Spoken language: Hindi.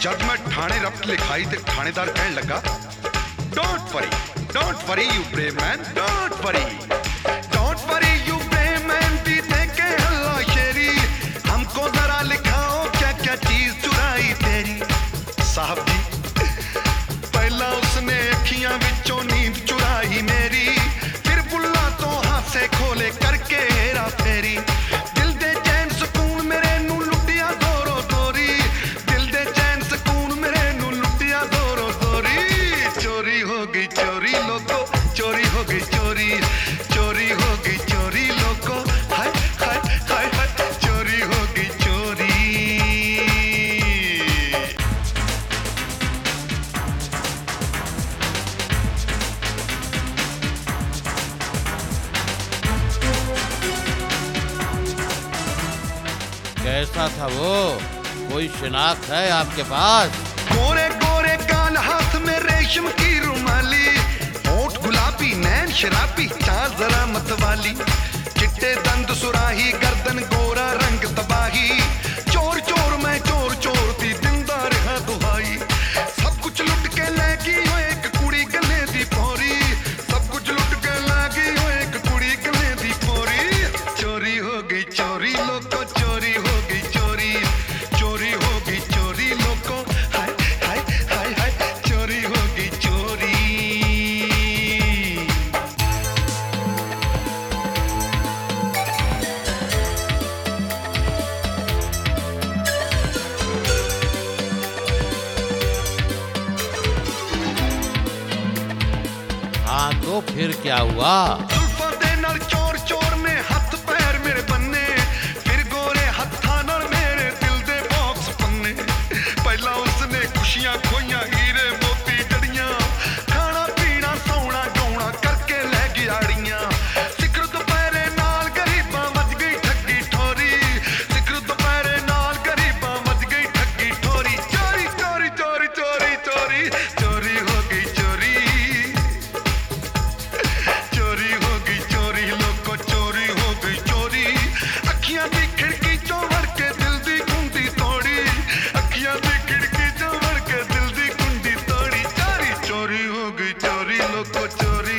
जब मैं थाने रफ्त लिखाई ते थानेदार कहने लगा, don't worry you brave man, don't worry you brave man, दी देखे हल्ला शेरी, हमको जरा लिखाओ क्या क्या चीज चुराई तेरी। साहब जी, पहला उसने अखियां विचों नींद चुराई मेरी, फिर बुल्ला तो हाथ से खोले करके हेरा फेरी। दिल दे चैन सुकून मेरे नू लुटिया दोरो दोरी, दिल दे चैन सुकून मेरे नू लुटिया दोरो दोरी। चोरी हो गई चोरी लोगो, चोरी हो गई चोरी, चोरी हो गई चोरी लोगो, हाय हाय हाय हाय, चोरी हो गई चोरी। कैसा था वो? कोई शिनाख्त है आपके पास? गोरे गोरे कान, हाथ में रेशम की रुमाली, होंठ गुलाबी, नैन शराबी, चाल जरा मतवाली, चिट्टे दंद सुराही, गर्दन गोरा, रंग तबाही। चोर चोर मैं चोर चोर दी दिलदार है दुहाई, सब कुछ लुट के लैगी हो एक कुड़ी गले दी पोरी, सब कुछ लुट के लैगी हो एक कुड़ी गले दी पोरी। चोरी हो गई चोरी लोगो, चोरी हो गई चोरी, चोरी हो गई चोरी लोगो, हाय हाय हाय हाय, चोरी हो गई चोरी। हाँ तो फिर क्या हुआ? जुल्फां दे नाल चोर चोर ने हथ पैर मेरे बन्ने, फिर गोरे हत्थां नाल मेरे दिल दे बॉक्स पन्ने। पहला उसने खुशियां खोइयां, हीरे मोती जड़ियां, खाना पीना सौना गौना करके लै गयाड़ियां। सिखर दोपहरे नाल गरीबां मच गई ठगी ठोरी, सिखर दोपहरे नाल गरीबां मच गई ठगी ठोरी। चोरी चोरी चोरी चोरी चोरी, चोरी हो गई चोरी, चोरी हो गई चोरी लोगो, चोरी हो गई चोरी। अखियां दी खिड़की चों वड़ के दिल दी कुंडी तोड़ी, अखियां दी खिड़की चों वड़ के दिल दी कुंडी तोड़ी। चोरी चोरी हो गई चोरी लोगो, चोरी